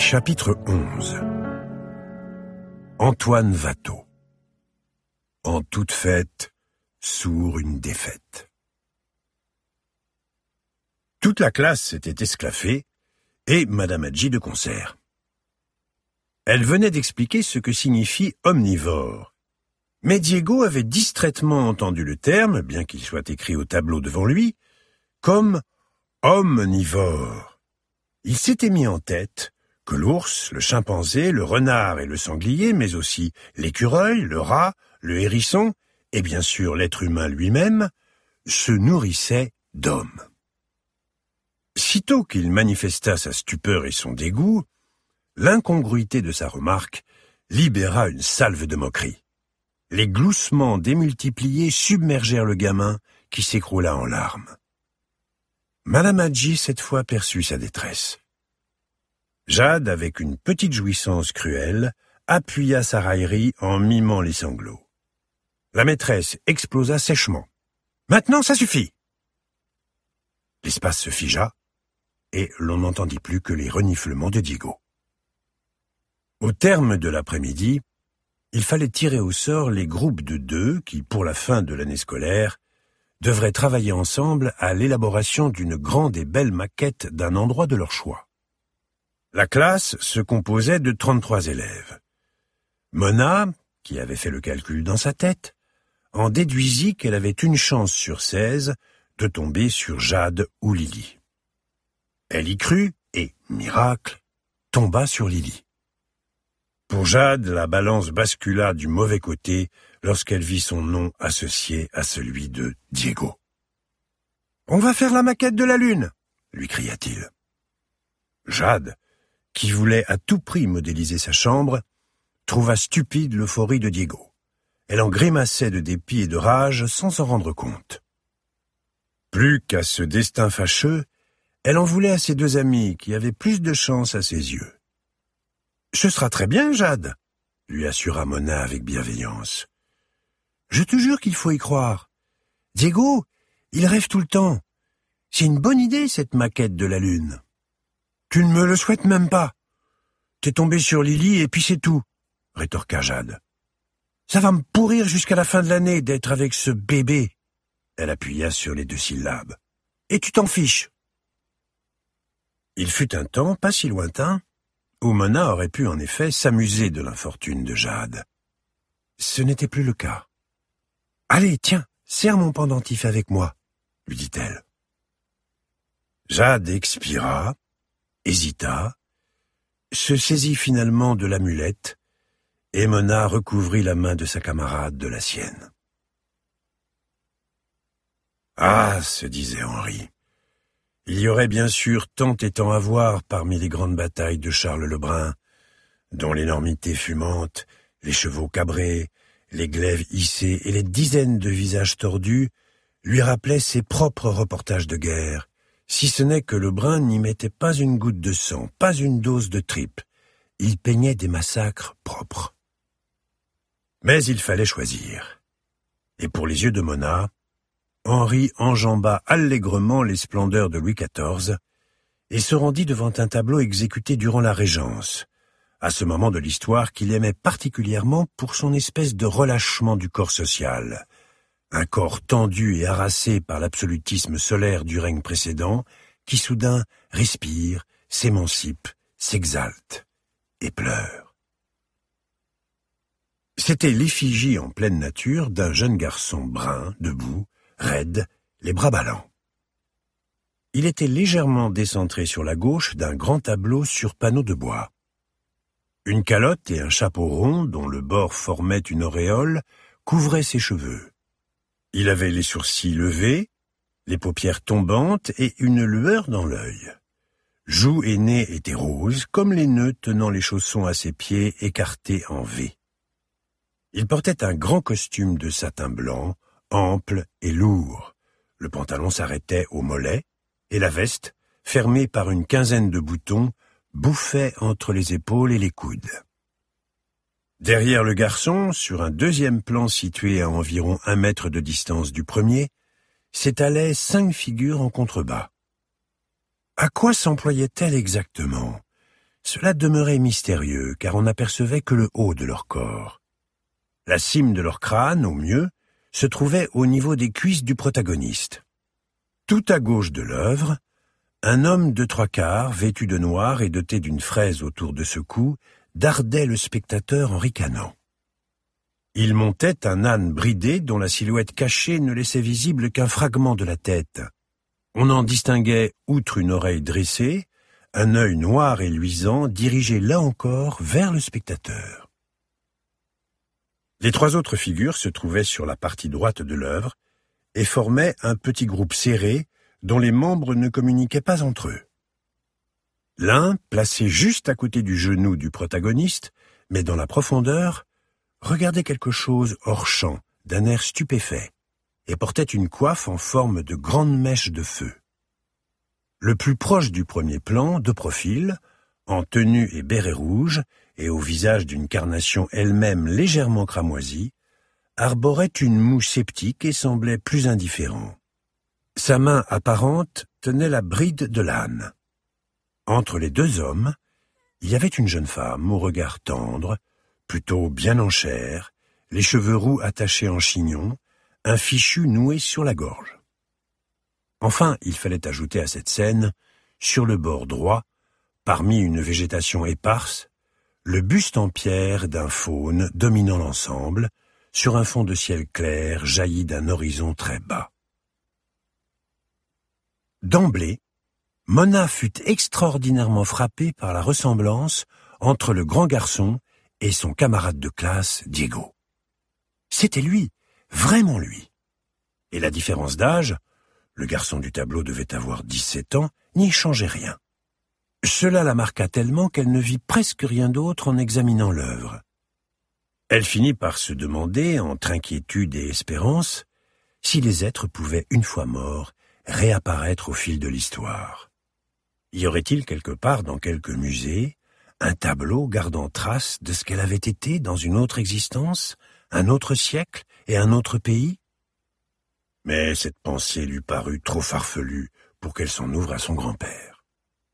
Chapitre 11. Antoine Watteau. En toute fête, sourd une défaite. Toute la classe s'était esclaffée, et Madame Hadji de concert. Elle venait d'expliquer ce que signifie omnivore. Mais Diego avait distraitement entendu le terme, bien qu'il soit écrit au tableau devant lui, comme omnivore. Il s'était mis en tête que l'ours, le chimpanzé, le renard et le sanglier, mais aussi l'écureuil, le rat, le hérisson, et bien sûr l'être humain lui-même, se nourrissaient d'hommes. Sitôt qu'il manifesta sa stupeur et son dégoût, l'incongruité de sa remarque libéra une salve de moquerie. Les gloussements démultipliés submergèrent le gamin qui s'écroula en larmes. Madame Hadji, cette fois, perçut sa détresse. Jade, avec une petite jouissance cruelle, appuya sa raillerie en mimant les sanglots. La maîtresse explosa sèchement. « Maintenant, ça suffit !» L'espace se figea, et l'on n'entendit plus que les reniflements de Diego. Au terme de l'après-midi, il fallait tirer au sort les groupes de 2 qui, pour la fin de l'année scolaire, devraient travailler ensemble à l'élaboration d'une grande et belle maquette d'un endroit de leur choix. La classe se composait de 33 élèves. Mona, qui avait fait le calcul dans sa tête, en déduisit qu'elle avait une chance sur 16 de tomber sur Jade ou Lily. Elle y crut et, miracle, tomba sur Lily. Pour Jade, la balance bascula du mauvais côté lorsqu'elle vit son nom associé à celui de Diego. « On va faire la maquette de la lune !» lui cria-t-il. Jade, qui voulait à tout prix modéliser sa chambre, trouva stupide l'euphorie de Diego. Elle en grimaçait de dépit et de rage sans s'en rendre compte. Plus qu'à ce destin fâcheux, elle en voulait à ses 2 amis qui avaient plus de chance à ses yeux. « Ce sera très bien, Jade !» lui assura Mona avec bienveillance. « Je te jure qu'il faut y croire. Diego, il rêve tout le temps. C'est une bonne idée, cette maquette de la lune. » « Tu ne me le souhaites même pas. T'es tombé sur Lily et puis c'est tout, » rétorqua Jade. « Ça va me pourrir jusqu'à la fin de l'année d'être avec ce bébé. » Elle appuya sur les 2 syllabes. « Et tu t'en fiches. » Il fut un temps, pas si lointain, où Mona aurait pu en effet s'amuser de l'infortune de Jade. Ce n'était plus le cas. « Allez, tiens, serre mon pendentif avec moi, » lui dit-elle. Jade expira, hésita, se saisit finalement de l'amulette, et Mona recouvrit la main de sa camarade de la sienne. « Ah, se disait Henri, il y aurait bien sûr tant et tant à voir parmi les grandes batailles de Charles le Brun, dont l'énormité fumante, les chevaux cabrés, les glaives hissés et les dizaines de visages tordus lui rappelaient ses propres reportages de guerre, si ce n'est que le Brun n'y mettait pas une goutte de sang, pas une dose de tripe. Il peignait des massacres propres. Mais il fallait choisir. Et pour les yeux de Mona, Henri enjamba allègrement les splendeurs de Louis XIV et se rendit devant un tableau exécuté durant la Régence, à ce moment de l'histoire qu'il aimait particulièrement pour son espèce de relâchement du corps social, un corps tendu et harassé par l'absolutisme solaire du règne précédent, qui soudain respire, s'émancipe, s'exalte et pleure. C'était l'effigie en pleine nature d'un jeune garçon brun, debout, raide, les bras ballants. Il était légèrement décentré sur la gauche d'un grand tableau sur panneau de bois. Une calotte et un chapeau rond, dont le bord formait une auréole, couvraient ses cheveux. Il avait les sourcils levés, les paupières tombantes et une lueur dans l'œil. Joues et nez étaient roses, comme les nœuds tenant les chaussons à ses pieds écartés en V. Il portait un grand costume de satin blanc, ample et lourd. Le pantalon s'arrêtait aux mollets, et la veste, fermée par une quinzaine de boutons, bouffait entre les épaules et les coudes. Derrière le garçon, sur un 2e plan situé à environ 1 mètre de distance du premier, s'étalaient 5 figures en contrebas. À quoi s'employait-elle exactement, Cela demeurait mystérieux, car on n'apercevait que le haut de leur corps. La cime de leur crâne, au mieux, se trouvait au niveau des cuisses du protagoniste. Tout à gauche de l'œuvre, un homme de 3/4, vêtu de noir et doté d'une fraise autour de ce cou, dardait le spectateur en ricanant. Il montait un âne bridé dont la silhouette cachée ne laissait visible qu'un fragment de la tête. On en distinguait, outre une oreille dressée, un œil noir et luisant dirigé là encore vers le spectateur. Les 3 autres figures se trouvaient sur la partie droite de l'œuvre et formaient un petit groupe serré dont les membres ne communiquaient pas entre eux. L'un, placé juste à côté du genou du protagoniste, mais dans la profondeur, regardait quelque chose hors champ, d'un air stupéfait, et portait une coiffe en forme de grande mèche de feu. Le plus proche du premier plan, de profil, en tenue et béret rouge, et au visage d'une carnation elle-même légèrement cramoisie, arborait une moue sceptique et semblait plus indifférent. Sa main apparente tenait la bride de l'âne. Entre les 2 hommes, il y avait une jeune femme au regard tendre, plutôt bien en chair, les cheveux roux attachés en chignon, un fichu noué sur la gorge. Enfin, il fallait ajouter à cette scène, sur le bord droit, parmi une végétation éparse, le buste en pierre d'un faune dominant l'ensemble, sur un fond de ciel clair jailli d'un horizon très bas. D'emblée, Mona fut extraordinairement frappée par la ressemblance entre le grand garçon et son camarade de classe, Diego. C'était lui, vraiment lui. Et la différence d'âge, le garçon du tableau devait avoir 17 ans, n'y changeait rien. Cela la marqua tellement qu'elle ne vit presque rien d'autre en examinant l'œuvre. Elle finit par se demander, entre inquiétude et espérance, si les êtres pouvaient, une fois morts, réapparaître au fil de l'histoire. Y aurait-il quelque part dans quelque musée un tableau gardant trace de ce qu'elle avait été dans une autre existence, un autre siècle et un autre pays? Mais cette pensée lui parut trop farfelue pour qu'elle s'en ouvre à son grand-père.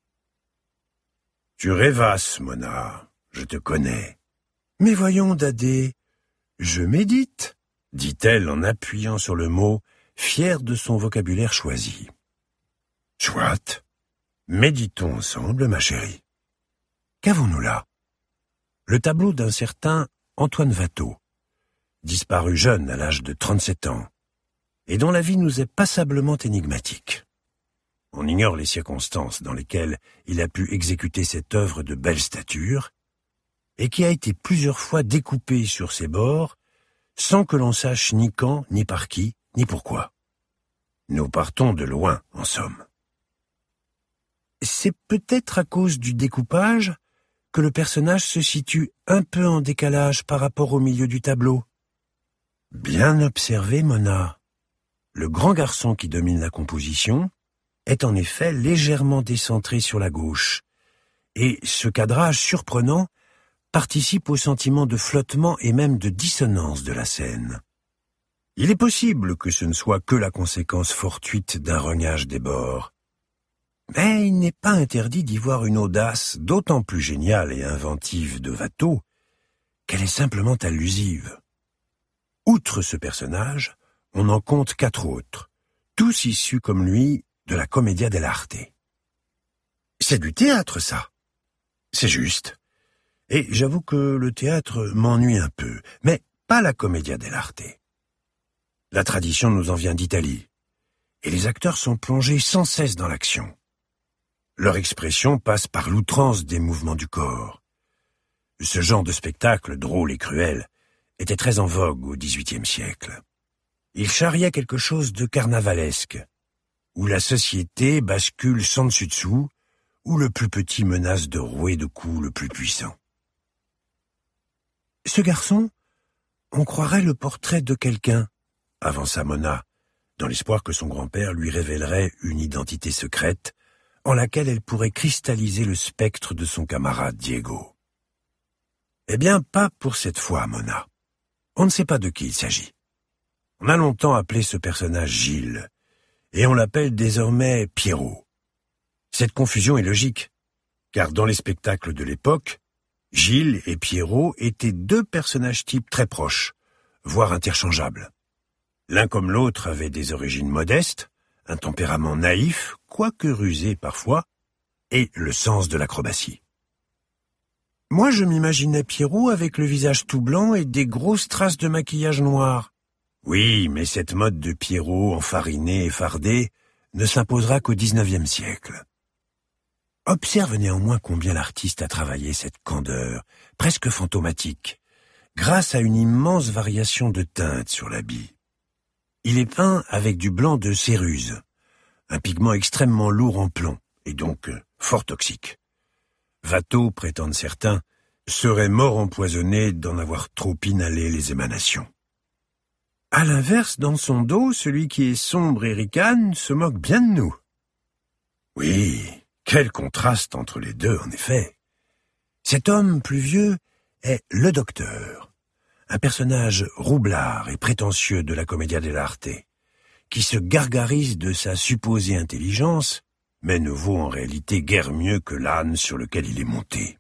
« Tu rêvasses, Mona, je te connais. »« Mais voyons, Dadé, je médite, » dit-elle en appuyant sur le mot, fière de son vocabulaire choisi. « Soit, méditons ensemble, ma chérie. » Qu'avons-nous là? Le tableau d'un certain Antoine Watteau, disparu jeune à l'âge de 37 ans, et dont la vie nous est passablement énigmatique. On ignore les circonstances dans lesquelles il a pu exécuter cette œuvre de belle stature, et qui a été plusieurs fois découpée sur ses bords, sans que l'on sache ni quand, ni par qui, ni pourquoi. Nous partons de loin, en somme. C'est peut-être à cause du découpage que le personnage se situe un peu en décalage par rapport au milieu du tableau. Bien observé, Mona. Le grand garçon qui domine la composition est en effet légèrement décentré sur la gauche, et ce cadrage surprenant participe au sentiment de flottement et même de dissonance de la scène. Il est possible que ce ne soit que la conséquence fortuite d'un rognage des bords. Mais il n'est pas interdit d'y voir une audace d'autant plus géniale et inventive de Watteau qu'elle est simplement allusive. Outre ce personnage, on en compte 4 autres, tous issus comme lui de la Commedia dell'arte. C'est du théâtre, ça. C'est juste. Et j'avoue que le théâtre m'ennuie un peu, mais pas la Commedia dell'arte. La tradition nous en vient d'Italie, et les acteurs sont plongés sans cesse dans l'action. Leur expression passe par l'outrance des mouvements du corps. Ce genre de spectacle, drôle et cruel, était très en vogue au XVIIIe siècle. Il charriait quelque chose de carnavalesque, où la société bascule sans dessus-dessous, où le plus petit menace de rouer de coups le plus puissant. Ce garçon, on croirait le portrait de quelqu'un, avança Mona, dans l'espoir que son grand-père lui révélerait une identité secrète, en laquelle elle pourrait cristalliser le spectre de son camarade Diego. Eh bien, pas pour cette fois, Mona. On ne sait pas de qui il s'agit. On a longtemps appelé ce personnage Gilles, et on l'appelle désormais Pierrot. Cette confusion est logique. car dans les spectacles de l'époque, Gilles et Pierrot étaient deux personnages types très proches, voire interchangeables. L'un comme l'autre avait des origines modestes, un tempérament naïf, quoique rusé parfois, et le sens de l'acrobatie. Moi, je m'imaginais Pierrot avec le visage tout blanc et des grosses traces de maquillage noir. Oui, mais cette mode de Pierrot enfariné et fardé ne s'imposera qu'au XIXe siècle. Observe néanmoins combien l'artiste a travaillé cette candeur, presque fantomatique, grâce à une immense variation de teintes sur l'habit. Il est peint avec du blanc de céruse, un pigment extrêmement lourd en plomb, et donc fort toxique. Watteau, prétendent certains, serait mort empoisonné d'en avoir trop inhalé les émanations. À l'inverse, dans son dos, celui qui est sombre et ricane se moque bien de nous. Oui, quel contraste entre les deux, en effet. Cet homme plus vieux est le docteur, un personnage roublard et prétentieux de la commedia dell'arte, qui se gargarise de sa supposée intelligence, mais ne vaut en réalité guère mieux que l'âne sur lequel il est monté.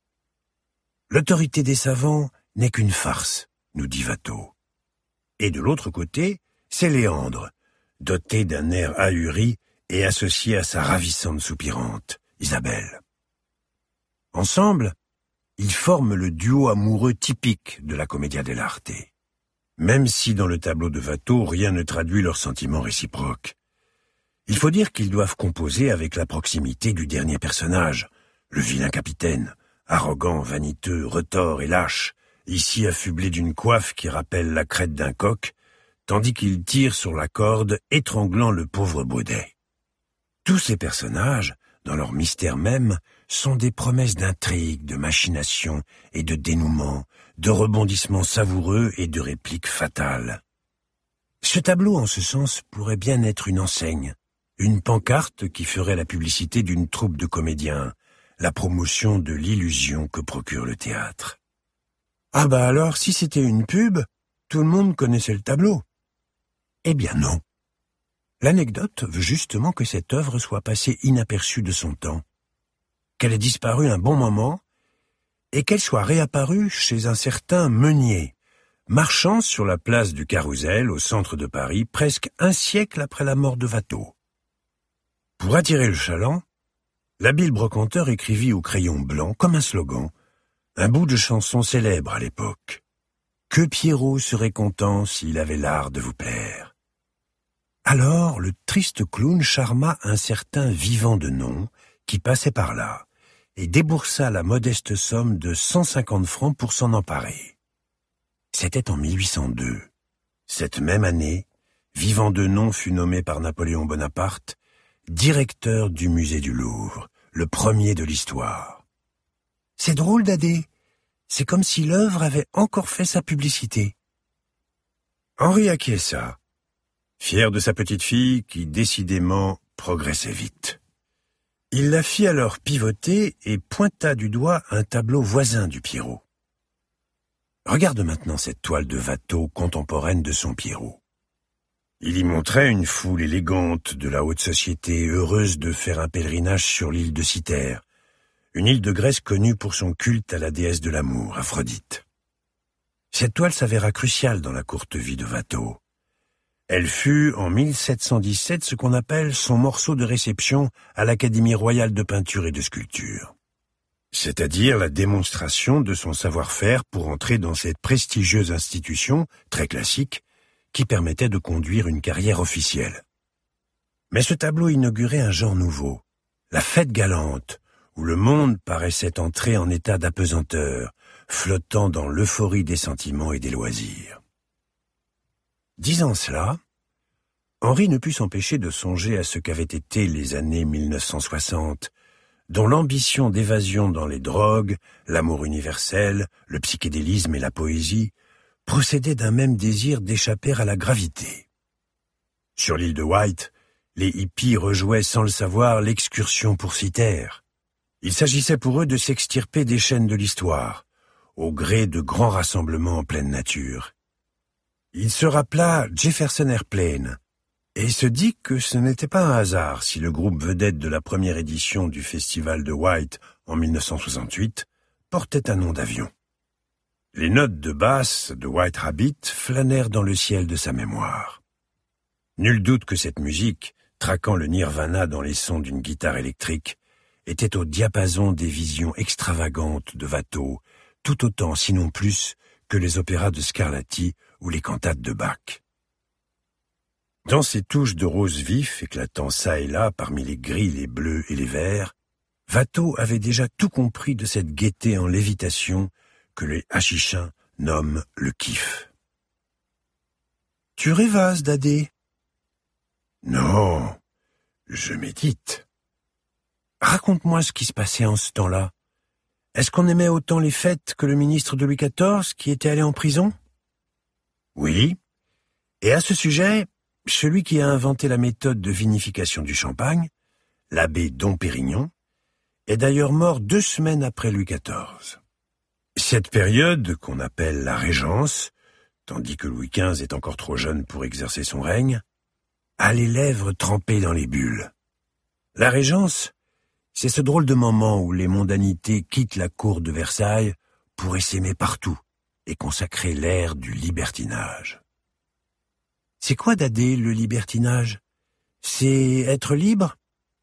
L'autorité des savants n'est qu'une farce, nous dit Watteau. Et de l'autre côté, c'est Léandre, doté d'un air ahuri et associé à sa ravissante soupirante, Isabelle. Ensemble, ils forment le duo amoureux typique de la commedia dell'arte, même si dans le tableau de Watteau rien ne traduit leurs sentiments réciproques. Il faut dire qu'ils doivent composer avec la proximité du dernier personnage, le vilain capitaine, arrogant, vaniteux, retors et lâche, ici affublé d'une coiffe qui rappelle la crête d'un coq, tandis qu'il tire sur la corde, étranglant le pauvre Baudet. Tous ces personnages, dans leur mystère même, sont des promesses d'intrigue, de machination et de dénouement, de rebondissements savoureux et de répliques fatales. Ce tableau, en ce sens, pourrait bien être une enseigne, une pancarte qui ferait la publicité d'une troupe de comédiens, la promotion de l'illusion que procure le théâtre. Ah bah alors, si c'était une pub, tout le monde connaissait le tableau. Eh bien non. L'anecdote veut justement que cette œuvre soit passée inaperçue de son temps, qu'elle ait disparu un bon moment, et qu'elle soit réapparue chez un certain Meunier, marchand sur la place du Carrousel au centre de Paris, presque un siècle après la mort de Watteau. Pour attirer le chaland, l'habile brocanteur écrivit au crayon blanc, comme un slogan, un bout de chanson célèbre à l'époque. « Que Pierrot serait content s'il avait l'art de vous plaire. » Alors, le triste clown charma un certain vivant de nom qui passait par là et déboursa la modeste somme de 150 francs pour s'en emparer. C'était en 1802. Cette même année, Vivant de nom fut nommé par Napoléon Bonaparte directeur du musée du Louvre, le premier de l'histoire. C'est drôle, Dadé. C'est comme si l'œuvre avait encore fait sa publicité. Henri acquiesça, fier de sa petite fille qui, décidément, progressait vite. Il la fit alors pivoter et pointa du doigt un tableau voisin du Pierrot. Regarde maintenant cette toile de Watteau contemporaine de son Pierrot. Il y montrait une foule élégante de la haute société, heureuse de faire un pèlerinage sur l'île de Cythère, une île de Grèce connue pour son culte à la déesse de l'amour, Aphrodite. Cette toile s'avéra cruciale dans la courte vie de Watteau. Elle fut, en 1717, ce qu'on appelle son morceau de réception à l'Académie royale de peinture et de sculpture. C'est-à-dire la démonstration de son savoir-faire pour entrer dans cette prestigieuse institution, très classique, qui permettait de conduire une carrière officielle. Mais ce tableau inaugurait un genre nouveau, la fête galante, où le monde paraissait entrer en état d'apesanteur, flottant dans l'euphorie des sentiments et des loisirs. Disant cela, Henri ne put s'empêcher de songer à ce qu'avaient été les années 1960, dont l'ambition d'évasion dans les drogues, l'amour universel, le psychédélisme et la poésie procédaient d'un même désir d'échapper à la gravité. Sur l'île de White, les hippies rejouaient sans le savoir l'excursion pour Cythère. Il s'agissait pour eux de s'extirper des chaînes de l'histoire, au gré de grands rassemblements en pleine nature. Il se rappela Jefferson Airplane, et se dit que ce n'était pas un hasard si le groupe vedette de la première édition du festival de White en 1968, portait un nom d'avion. Les notes de basse de White Rabbit flânèrent dans le ciel de sa mémoire. Nul doute que cette musique, traquant le nirvana dans les sons d'une guitare électrique, était au diapason des visions extravagantes de Watteau, tout autant, sinon plus, que les opéras de Scarlatti ou les cantates de Bach. Dans ces touches de rose vif éclatant çà et là parmi les gris, les bleus et les verts, Watteau avait déjà tout compris de cette gaieté en lévitation que les hachichins nomment le kiff. « Tu rêvasses, Dadé ?»« Non, je médite. » Raconte-moi ce qui se passait en ce temps-là. Est-ce qu'on aimait autant les fêtes que le ministre de Louis XIV qui était allé en prison? Oui. Et à ce sujet, celui qui a inventé la méthode de vinification du champagne, l'abbé Dom Pérignon, est d'ailleurs mort 2 semaines après Louis XIV. Cette période, qu'on appelle la Régence, tandis que Louis XV est encore trop jeune pour exercer son règne, a les lèvres trempées dans les bulles. La Régence, c'est ce drôle de moment où les mondanités quittent la cour de Versailles pour essaimer partout et consacrer l'ère du libertinage. C'est quoi, Dadé, le libertinage? C'est être libre?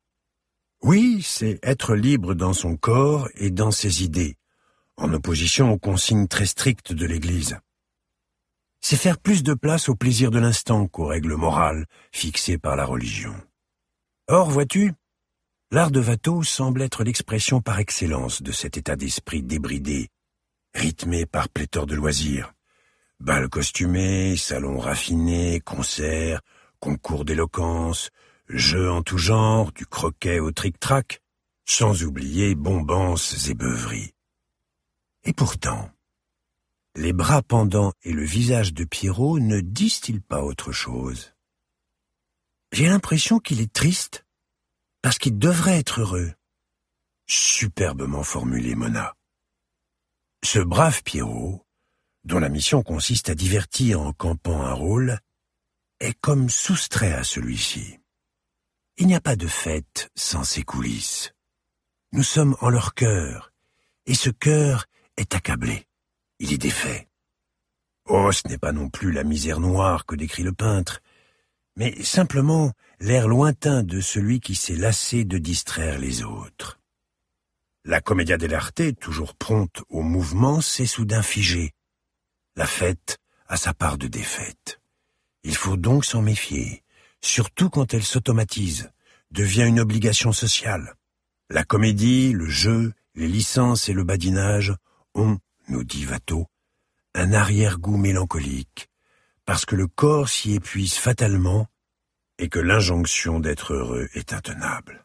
Oui, c'est être libre dans son corps et dans ses idées, en opposition aux consignes très strictes de l'Église. C'est faire plus de place au plaisir de l'instant qu'aux règles morales fixées par la religion. Or, vois-tu, l'art de Watteau semble être l'expression par excellence de cet état d'esprit débridé, rythmé par pléthore de loisirs. Bals costumés, salons raffinés, concerts, concours d'éloquence, jeux en tout genre, du croquet au tric-trac, sans oublier bombances et beuveries. Et pourtant, les bras pendants et le visage de Pierrot ne disent-ils pas autre chose? J'ai l'impression qu'il est triste, parce qu'il devrait être heureux. Superbement formulé, Mona. Ce brave Pierrot, dont la mission consiste à divertir en campant un rôle, est comme soustrait à celui-ci. Il n'y a pas de fête sans ses coulisses. Nous sommes en leur cœur, et ce cœur est accablé. Il est défait. Oh, ce n'est pas non plus la misère noire que décrit le peintre, mais simplement l'air lointain de celui qui s'est lassé de distraire les autres. La commedia dell'arte, toujours prompte au mouvement, s'est soudain figée. La fête a sa part de défaite. Il faut donc s'en méfier, surtout quand elle s'automatise, devient une obligation sociale. La comédie, le jeu, les licences et le badinage ont, nous dit Watteau, un arrière-goût mélancolique, parce que le corps s'y épuise fatalement et que l'injonction d'être heureux est intenable.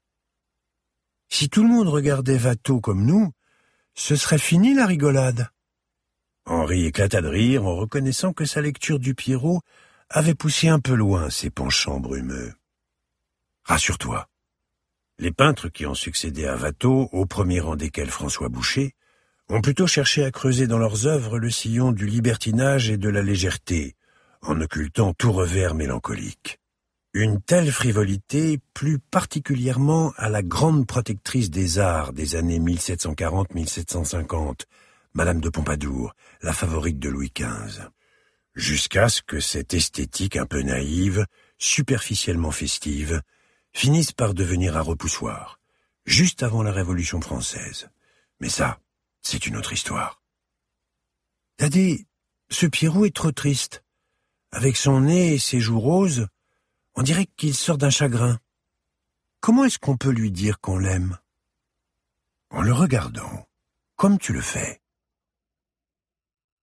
Si tout le monde regardait Watteau comme nous, ce serait fini la rigolade. Henri éclata de rire en reconnaissant que sa lecture du Pierrot avait poussé un peu loin ses penchants brumeux. Rassure-toi, les peintres qui ont succédé à Watteau, au premier rang desquels François Boucher, ont plutôt cherché à creuser dans leurs œuvres le sillon du libertinage et de la légèreté, en occultant tout revers mélancolique. Une telle frivolité plut particulièrement à la grande protectrice des arts des années 1740-1750, Madame de Pompadour, la favorite de Louis XV, jusqu'à ce que cette esthétique un peu naïve, superficiellement festive, finisse par devenir un repoussoir, juste avant la Révolution française. Mais ça, c'est une autre histoire. Dadé, ce Pierrot est trop triste. Avec son nez et ses joues roses, on dirait qu'il sort d'un chagrin. Comment est-ce qu'on peut lui dire qu'on l'aime? En le regardant, comme tu le fais,